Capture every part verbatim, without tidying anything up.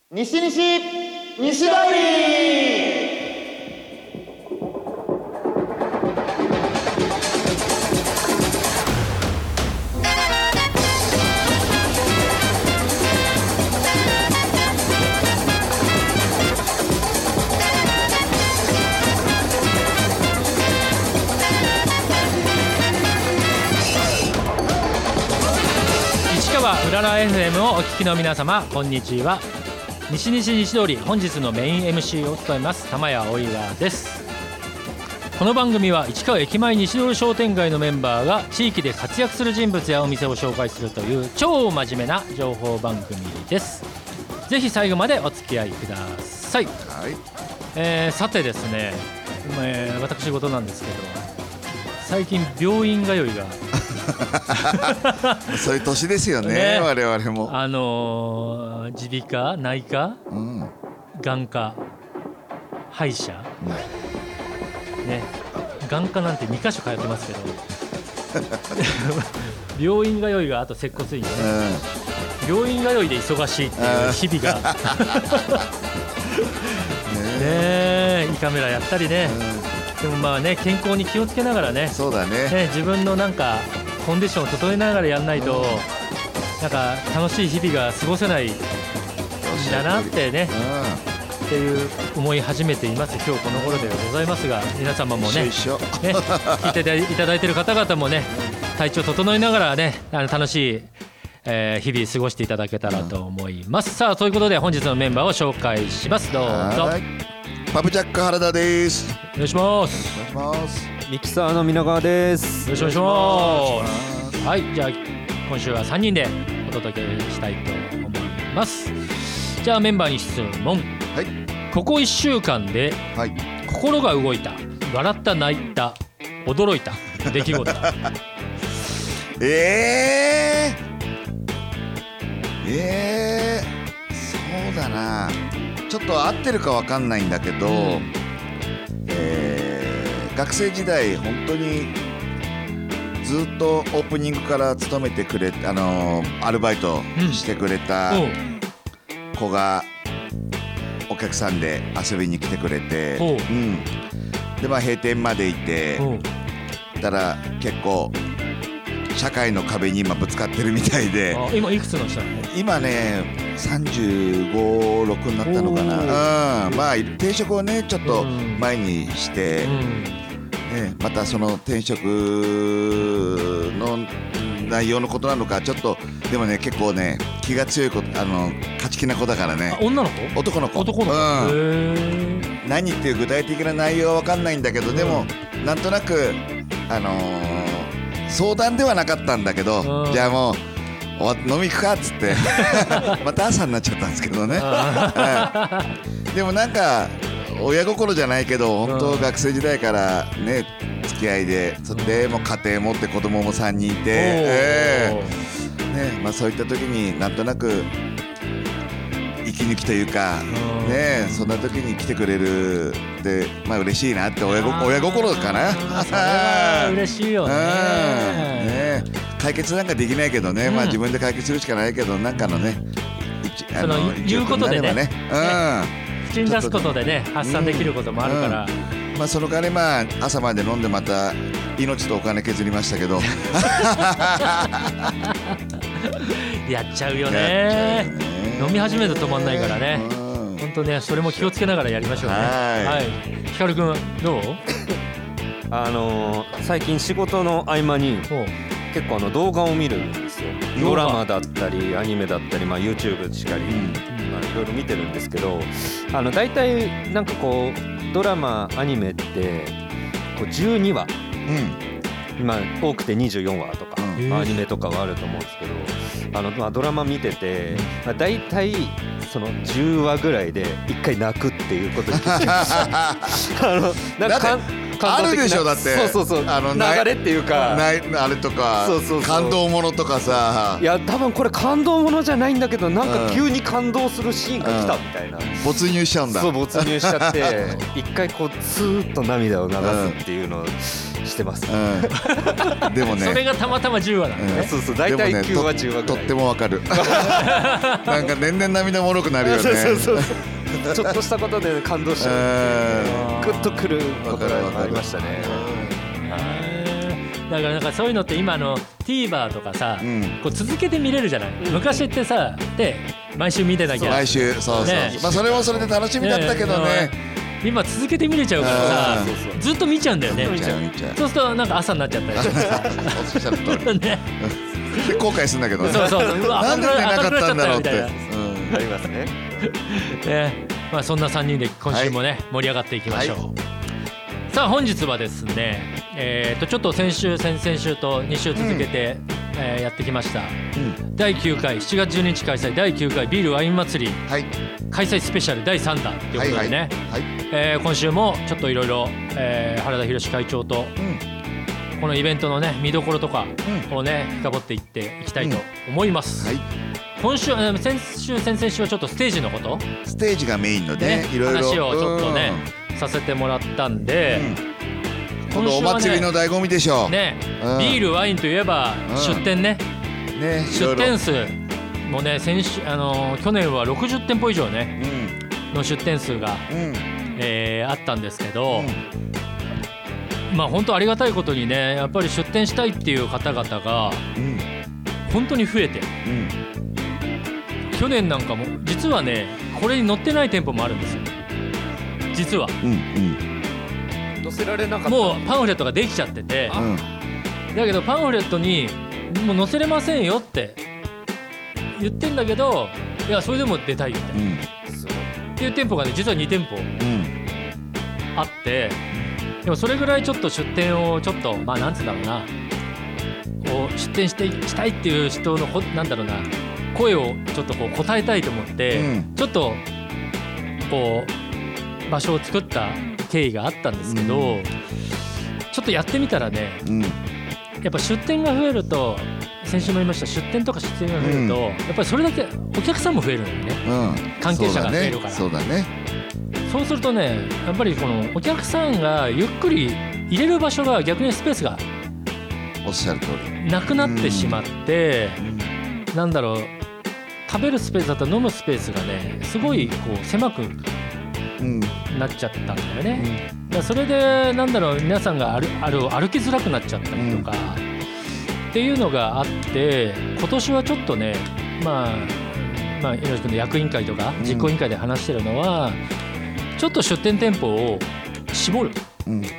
西西西通り。市川うらら エフエム をお聞きの皆様、こんにちは。西西西通り、本日のメイン エムシー を務めます玉谷お岩です。この番組は市川駅前西通り商店街のメンバーが地域で活躍する人物やお店を紹介するという超真面目な情報番組です。ぜひ最後までお付き合いください。はい、えー、さてですね、えー、私事なんですけど、最近病院通いがそういう年ですよ ね, ね我々も。 あのー、耳鼻科、内科、うん、眼科、歯医者、うんね、眼科なんてにか所通ってますけど病院通いがあと接骨院ね、うん、病院通いで忙しいっていう日々がねえ、胃カメラやったりね、うん、でもまあね、健康に気をつけながらね、 そうだ ね, ね、自分のなんかコンディションを整えながらやんないと、うん、なんか楽しい日々が過ごせないんだなってね、うん、っていう思い始めています今日この頃でございますが、皆様も ね, ね聞いていただいている方々もね、体調整えながらね、あの楽しい、えー、日々過ごしていただけたらと思います、うん、さあということで本日のメンバーを紹介します。どうぞ。 パプジャック原田です。 お願いします。 お願いします。 ミキサーの皆川です。 よろしくお願いします。はい、じゃあ今週はさんにんでお届けしたいと思います。じゃあメンバーに質問、はい、ここいっしゅうかんで、はい、心が動いた、笑った、泣いた、驚いた出来事えーえーそうだな、ちょっと合ってるか分かんないんだけど、うん、えー、学生時代本当にずっとオープニングから勤めてくれ、あのー、アルバイトしてくれた子がお客さんで遊びに来てくれて、うん、でまあ閉店までいてたら結構社会の壁に今ぶつかってるみたいで。 あ、今いくつの人なの？ 今ねさんじゅうご、ろくになったのかな、うん、まあ転職をねちょっと前にして、うん、ね、またその転職の内容のことなのかちょっと、でもね結構ね気が強い子、あの勝ち気な子だからね。 あ、女の子？ 男の子。 男の子、うん、へー。 何っていう具体的な内容は分かんないんだけど、うん、でもなんとなくあのー、相談ではなかったんだけど、うん、じゃあもう飲み行くかっつってまた朝になっちゃったんですけどねでもなんか親心じゃないけど本当学生時代からね付き合いで、それでもう家庭持って子供もさんにんいて、えーね、まあそういった時になんとなく息抜きというかね、そんな時に来てくれるで、まあ嬉しいなって、親ご親心かな。 それは嬉しいよね。 ね、解決なんかできないけどね、うん、まあ自分で解決するしかないけど、なんかのね、 あの言うことでね、ね、うん、口に出すことでね発散できることもあるから、 うんうん、まあその代わりまあ朝まで飲んでまた命とお金削りましたけどやっちゃうよね。飲み始めると止まんないからね。本当ね、それも気をつけながらやりましょうね。はい。ひかるくんどう？ あのー、最近仕事の合間に結構あの動画を見るんですよ。ドラマだったりアニメだったり、まあ YouTube しかり、うん、まあいろいろ見てるんですけど、あの大体なんかこうドラマアニメってこうじゅうにわ、うん、今多くてにじゅうよんわとか、うん、アニメとかはあると思うんですけど、あのまあドラマ見てて、まあ、大体そのじゅうわぐらいでいっかい泣くっていうことに気づきましたあのなんかあるでしょ、だって。 そうそうそう、あの流れっていうか、 あれとか、そうそうそう、感動ものとかさ。 いや多分これ感動ものじゃないんだけど、なんか急に感動するシーンが来たみたいな、うん、 没入しちゃうんだ。 そう、没入しちゃって一回こうツーッと涙を流すっていうのをしてます。 うん、でもねそれがたまたまじゅうわなんだね、 うん、そうそう大体きゅうわじゅうわぐらい。 とってもわかるなんか年々涙もろくなるよねそうそうそうちょっとしたことで感動しちゃうグッとくることがありましたね。 だからなんかそういうのって今の TVer とかさ、うん、こう続けて見れるじゃない、うん、昔ってさで毎週見てなきゃ毎週そうそう、ね、まあそれもそれで楽しみだったけどね、ね今続けて見れちゃうからさずっと見ちゃうんだよね。 見ちゃう見ちゃうそうするとなんか朝になっちゃったりしてさおっしゃる通りねで後悔するんだけどねそうそうそううわなんで寝なかったんだろうって、うん、 ありますねね、まあそんなさんにんで今週もね、はい、盛り上がっていきましょう、はい、さあ本日はですねえー、とちょっと先週先々週とに週続けて、うんえー、やってきました、うん、だいきゅうかいしちがつじゅうににち開催だいきゅうかいビールワイン祭り、はい、開催スペシャルだいさんだんということでね、はいはいはいえー、今週もちょっといろいろ原田博会長と、うん、このイベントのね見どころとかをね、うん、深掘っていっていきたいと思います、うんはい、今週先週先々週はちょっとステージのことステージがメインのねねいろいろ話をちょっとね、うん、させてもらったんで、うんこのお祭りの醍醐味でしょう、 ねうん、ビールワインといえば出店ね、うん、ね出店数もね先週、あのー、去年はろくじゅってんぽ以上ね、うん、の出店数が、うんえー、あったんですけど、うん、まあ本当ありがたいことにねやっぱり出店したいっていう方々が本当に増えて、うん、去年なんかも実はねこれに載ってない店舗もあるんですよ実は、うんうん載せられなかったもうパンフレットができちゃってて、うん、だけどパンフレットにもう載せれませんよって言ってんだけどいやそれでも出たいよね、うん、っていう店舗がね実はに店舗あって、うん、でもそれぐらいちょっと出店をちょっとまあなんつうんだろうなこう出店していきたいっていう人のなんだろうな声をちょっとこう答えたいと思って、うん、ちょっとこう場所を作った経緯があったんですけど、うん、ちょっとやってみたらね、うん、やっぱ出店が増えると先週も言いました出店とか出店が増えると、うん、やっぱりそれだけお客さんも増えるのよね、うん、関係者が増えるからそうだね、そうだねそうするとねやっぱりこのお客さんがゆっくり入れる場所が逆にスペースがおっしゃる通りなくなってしまって、うん、なんだろう食べるスペースだったら飲むスペースがねすごいこう狭くうん、なっちゃったんだよね、うん、だからそれでなんだろう皆さんが歩、歩、歩きづらくなっちゃったりとか、うん、っていうのがあって今年はちょっとねまあまあ井上君の役員会とか実行委員会で話してるのは、うん、ちょっと出店店舗を絞る、うんうん、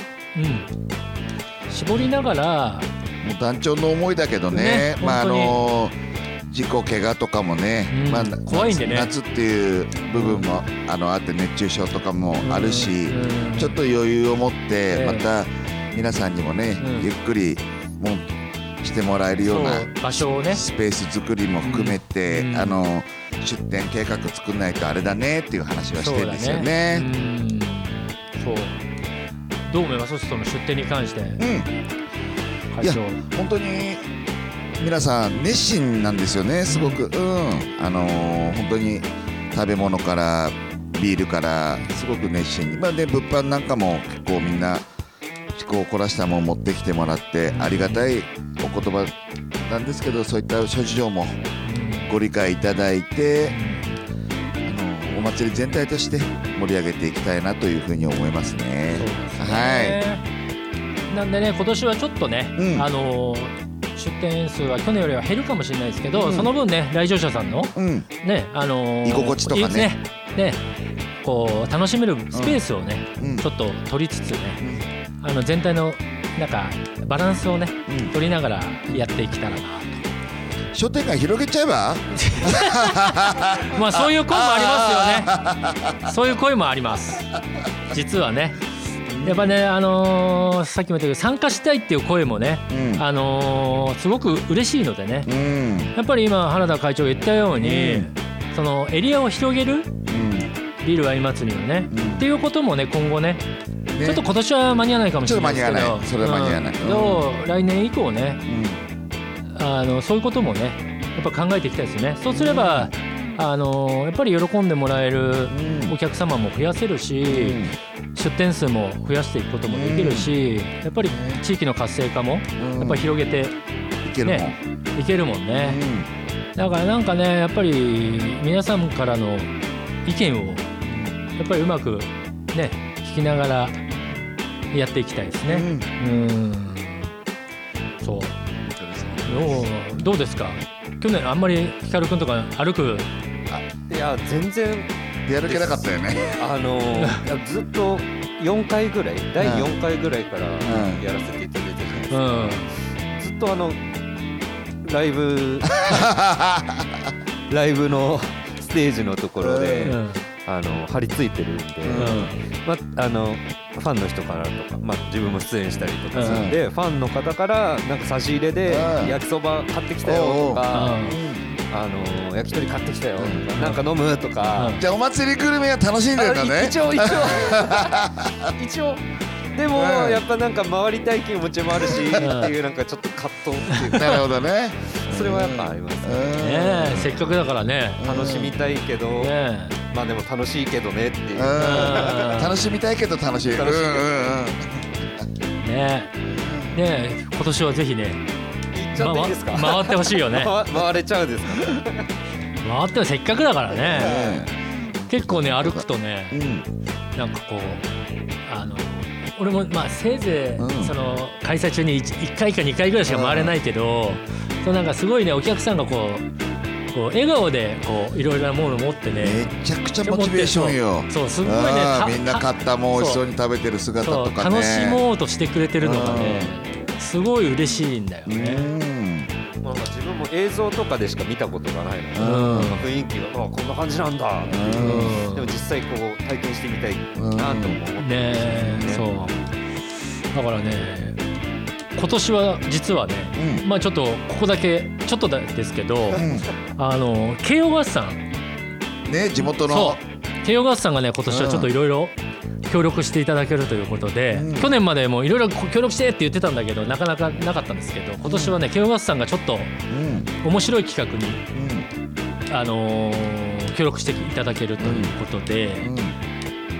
絞りながらもう団長の思いだけどね、ねまああのー事故怪我とかもね、うんまあ、 怖いんでね夏っていう部分も、うん、あのあって熱中症とかもあるし、うん、ちょっと余裕を持ってまた皆さんにもね、うん、ゆっくりもうしてもらえるような場所をねスペース作りも含めて、うん、あの出店計画作んないとあれだねっていう話はしてるんですよね。 そう、ねうん、そうどう思いますその出店に関して、うん、 いや本当に皆さん熱心なんですよねすごく、うんあのー、本当に食べ物からビールからすごく熱心に、まあね、物販なんかも結構みんな趣向を凝らしたものを持ってきてもらってありがたいお言葉なんですけどそういった諸事情もご理解いただいて、あのー、お祭り全体として盛り上げていきたいなというふうに思いますね。 そうですね、はい、なんでね今年はちょっとね、うん、あのー出店数は去年よりは減るかもしれないですけど、うん、その分ね来場者さんの、うんねあのー、 居心地とか ね, ね, ねこう楽しめるスペースをね、うん、ちょっと取りつつね、うん、あの全体のなんかバランスをね、うん、取りながらやっていけたらなと。 商店街広げちゃえばまあそういう声もありますよねそういう声もあります実はねやっぱね、あのー、さっきも言ったけど参加したいっていう声もね、うんあのー、すごく嬉しいのでね、うん、やっぱり今原田会長が言ったように、うん、そのエリアを広げる、うん、ビールワイン祭りのね、うん、っていうこともね今後ね、ねちょっと今年は間に合わないかもしれないですけどちょっと間に合わないそれは間に合わない、 うん、来年以降ね、うん、あのそういうこともねやっぱ考えていきたいですよね。そうすれば、 あのやっぱり喜んでもらえるお客様も増やせるし、うん、出店数も増やしていくこともできるし、うん、やっぱり地域の活性化もやっぱり広げて、 いけるもん、 ね、いけるもんね、うん、だからなんかねやっぱり皆さんからの意見をやっぱりうまくね聞きながらやっていきたいですね。うん、うんそうどう、どうですか去年あんまりヒカルくんとか歩くいや全然やる気なかったよねあのいやずっとよんかいぐらいだいよんかいぐらいからやらせていただいてるんですけど、うん、ずっとあのライブライブのステージのところで、うん、あの張り付いてるんで、うんまあのファンの人からとか、まあ、自分も出演したりとかするんで、うん、ファンの方からなんか差し入れで焼きそば買ってきたよとか、あの焼き鳥買ってきたよとか、うん、なんか飲むとか、 うん、じゃあお祭りグルメは楽しんでるんだね。 一応一応一応でも、うん、やっぱなんか回りたい気持ちもあるし、うん、っていうなんかちょっと葛藤っていうかなるほどねそれはやっぱありますね、 うんね、せっかくだからね楽しみたいけど、うんね、まあでも楽しいけどねっていう、うん、 楽しみたいけど楽しい楽しい、うんうん、 ねね今年はぜひね行っちゃっていいですか、 ま、回ってほしいよね回れちゃうんですかね回ってもせっかくだからね、うん、結構ね歩くとね、うん、なんかこうあの俺もまあせいぜい、うん、その開催中に いっ, いっかいかにかいぐらいしか回れないけど、うん、そのなんかすごいねお客さんがこう、こう笑顔でこういろいろなものを持ってねめちゃくちゃモチベーションよ。 そうすごいねみんな買ったもん一緒に食べてる姿とかね楽しもうとしてくれてるのがね、うん、すごい嬉しいんだよね。うんまあ、自分も映像とかでしか見たことがないので、うん、雰囲気があこんな感じなんだっていう、うん、でも実際こう体験してみたいなと思ってますね、 ね、そうだからね今年は実はね、うん、まあちょっとここだけちょっとですけど、うん、あの慶応合算ね地元のそう慶応合算がね今年はちょっといろいろ協力していただけるということで、うん、去年までもいろいろ協力してって言ってたんだけどなかなかなかったんですけど今年はね慶応合算がちょっと面白い企画に、うんあのー、協力していただけるということで、うん、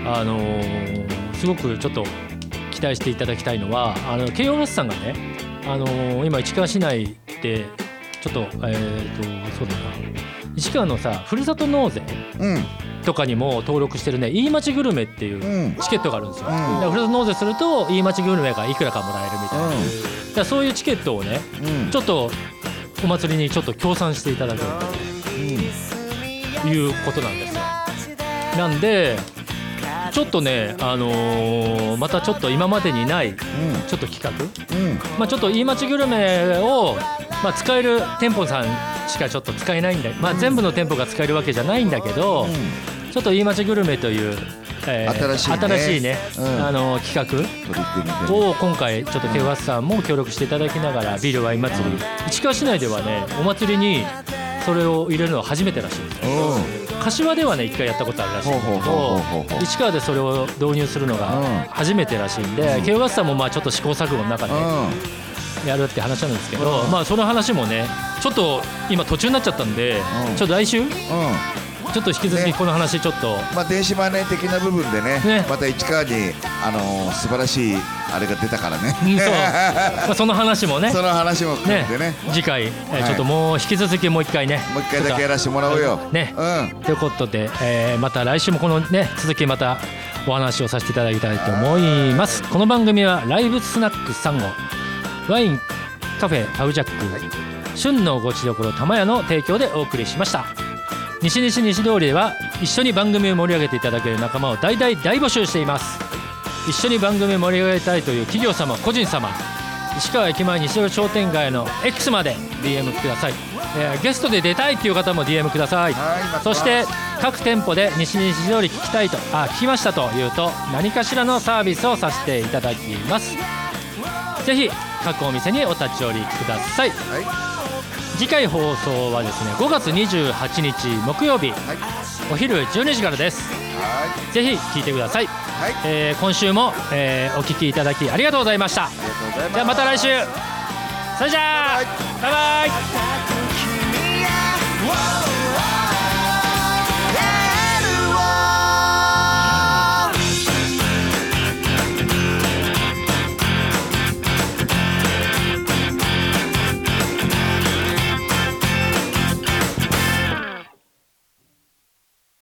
あのー、すごくちょっと期待していただきたいのはあの慶応合算がね、あのー、今市川市内でちょっとえーとそうだな市川のさふるさと納税、うんとかにも登録してるねいい街グルメっていうチケットがあるんですよ、うん、だからふるさと納税するといい街グルメがいくらかもらえるみたいな、うん、だからそういうチケットをね、うん、ちょっとお祭りにちょっと協賛していただけると、うん、いうことなんですよ。なんでちょっとね、あのー、またちょっと今までにないちょっと企画、うんまあ、ちょっといい街グルメを、まあ、使える店舗さんしかちょっと使えないんだ、まあ、全部の店舗が使えるわけじゃないんだけど、うん、ちょっといい街グルメという、えー、新しいね、新しいね、うん、あの企画を今回ちょっと慶応合算も協力していただきながらビールワイン祭り、市川市内ではねお祭りにそれを入れるのは初めてらしいんですよ。柏ではね一回やったことあるらしいんだけど市川でそれを導入するのが初めてらしいんで慶応合算もまあちょっと試行錯誤の中でやるって話なんですけど、まあその話もねちょっと今途中になっちゃったんでちょっと来週ちょっと引き続きこの話ちょっと、 ねまあ、電子マネー的な部分で ね, ねまた市川に、あのー、素晴らしいあれが出たからね、 うんそうまあ、その話もねその話も含めてね次回、えーはい、ちょっともう引き続きもう一回ねもう一回だけやらせてもらおうよ、 ねうん、ということで、えー、また来週もこのね続きまたお話をさせていただきたいと思います。この番組はライブスナックサンゴワインカフェパウジャック、はい、旬のごちどころ玉屋の提供でお送りしました。西西西通りでは一緒に番組を盛り上げていただける仲間を大大大募集しています。一緒に番組を盛り上げたいという企業様個人様石川駅前西通り商店街の X まで ディーエム ください、えー、ゲストで出たいという方も ディーエム ください。そして各店舗で西西通り聞きたいとあ聞きましたというと何かしらのサービスをさせていただきます。ぜひ各お店にお立ち寄りください、はい、次回放送はですねごがつにじゅうはちにち木曜日、はい、お昼じゅうにじからです、はい、ぜひ聞いてください、はいえー、今週も、えー、お聞きいただきありがとうございました。じゃあまた来週それじゃあバイバイ。